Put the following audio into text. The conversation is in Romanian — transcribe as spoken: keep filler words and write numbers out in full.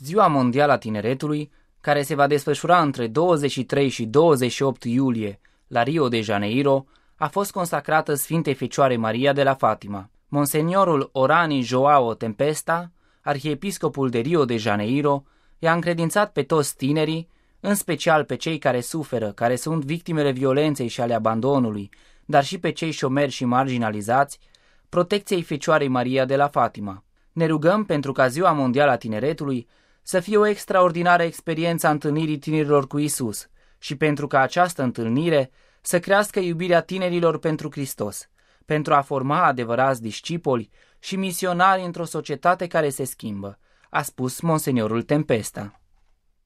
Ziua Mondială a Tineretului, care se va desfășura între douăzeci și trei și douăzeci și opt iulie la Rio de Janeiro, a fost consacrată Sfintei Fecioare Maria de la Fatima. Monseniorul Orani Joao Tempesta, arhiepiscopul de Rio de Janeiro, i-a încredințat pe toți tinerii, în special pe cei care suferă, care sunt victimele violenței și ale abandonului, dar și pe cei șomeri și marginalizați, protecției Fecioarei Maria de la Fatima. Ne rugăm pentru ca Ziua Mondială a Tineretului să fie o extraordinară experiență a întâlnirii tinerilor cu Isus și pentru ca această întâlnire să crească iubirea tinerilor pentru Hristos, pentru a forma adevărați discipoli și misionari într-o societate care se schimbă, a spus Monseniorul Tempesta.